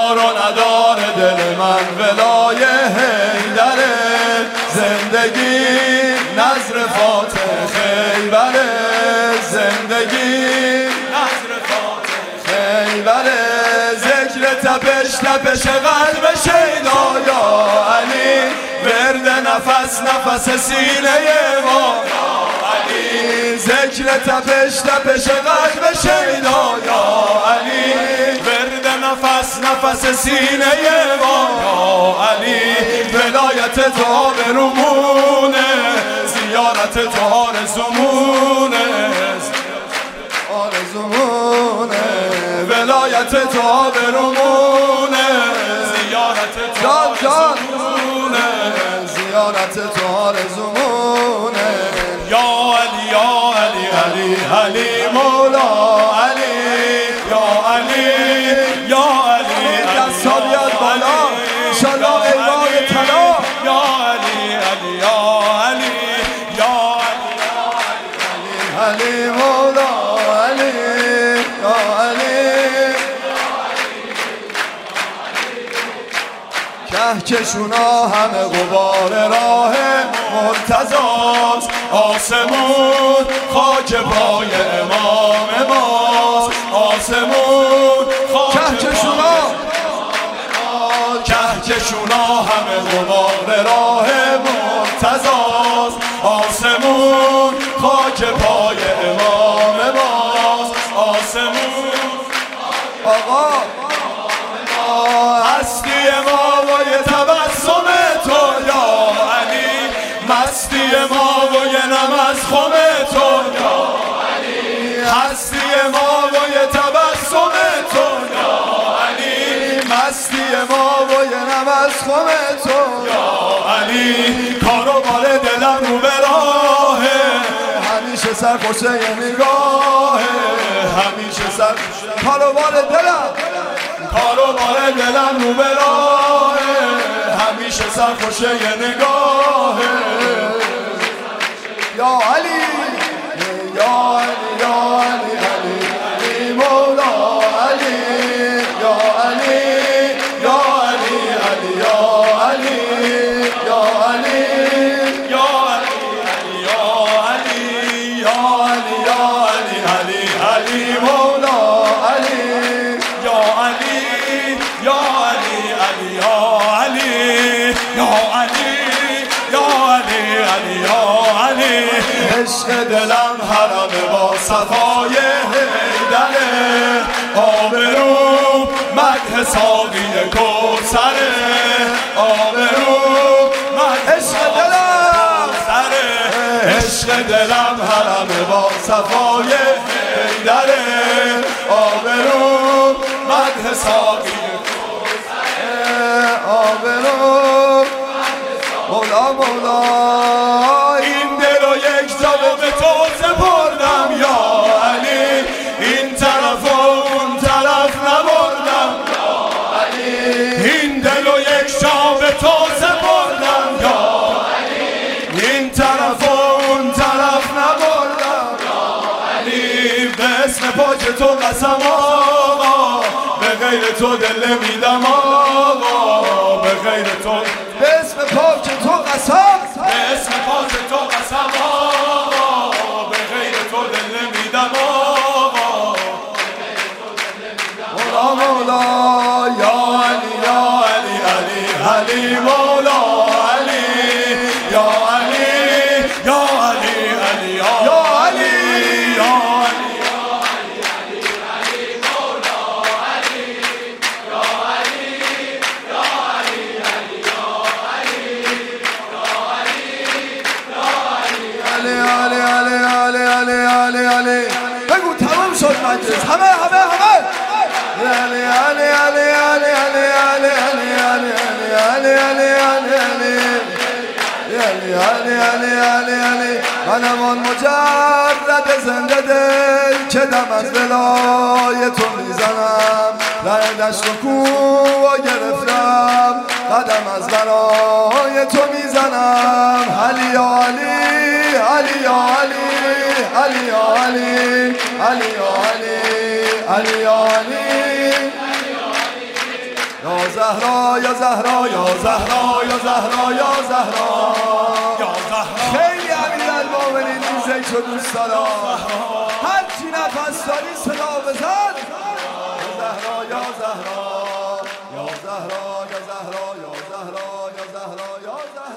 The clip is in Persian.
دار و نداره دل من ولای حیدره زندگی نظر فاتح خیبره زندگی نظر فاتح خیبره ذکر تپش قلب شیدا یا علی ورد نفس سینه ما علی ذکر تپش قلب شیدا یا علی ورد نفس سینه ما یا علی ولایت تو آبرومونه زیارت تو آرزومونه ولایت تو آبرومونه زیارت تو آرزومونه زیارت تو آرزومونه یا علی یا علی علی علی مولا علی یا علی یا علی دستا بیاد بالا انشالله ایوان طلا یا علی علی یا علی یا علی علی مولا علی یا علی کهکشونا همه غبار راه مرتضاست آسمون خاک پای امام ماست آسمون خاک کهکشونا همه غبار راه مرتضاست آسمون خاک پای امام ماست آسمون آقا هستی ما و یه تبسم تو یا علی مستی ما و یه نم از خم تو یا علی هستی ما و یه تبسم تو یا علی مستی ما و یه نم از خم تو یا علی کارو بال دلم رو به راهه همیشه سرخوشه نگاهه همیشه سرخوشه کارو بال دلم کاروبار دلم رو به راهه همیشه سرخوشه یه نگاهه یا علی یا علی یا علی علی علی مولا علی یا علی یا علی علی یا علی یا علی یا علی یا علی یا علی یا علی علی علی مولا علی یا علی یا علی علی یا علی یا علی یا علی علی یا علی عشق دلم حرم با صفای حیدره آبرو مدح ساقی کوثره آبرو مدح عشق دلم عشق دلم حرم با صفای حیدره آبرو مدح ساقی آبرو مولا مولا این دل و یک جا به تو سپردم یا علی این طرف و اون طرف نبردم یا علی این دل و یک جا به تو سپردم یا علی این طرف و اون طرف نبردم یا علی به اسم پاک تو قسم آقا به غیر تو دل نمیدم آقا به غیر تو به اسم پاک تو قسم به اسم پاک تو قسم آقا به غیر تو دل نمیدم آقا مولا مولا یا علی یا علی علی علی مولا علی یا علی یا علی علی یا علی یا علی بگو تمام شد مجلس همه علی علی علی علی علی علی علی علی علی علی علی علی منم آن مجرد زنده دل که دم از ولای تو میزنم در دشت و کوه گرفتم قدم از برای تو میزنم علی یا علی علی یا علی علی یا علی علی یا علی علی یا علی یا زهرا یا زهرا یا زهرا یا زهرا یا زهرا یا زهرا خیلی امیرالمومنین روزش رو دوست دارم هر چی نفس داری صدا بزن یا زهرا یا زهرا یا زهرا یا زهرا یا زهرا یا زهرا یا زهرا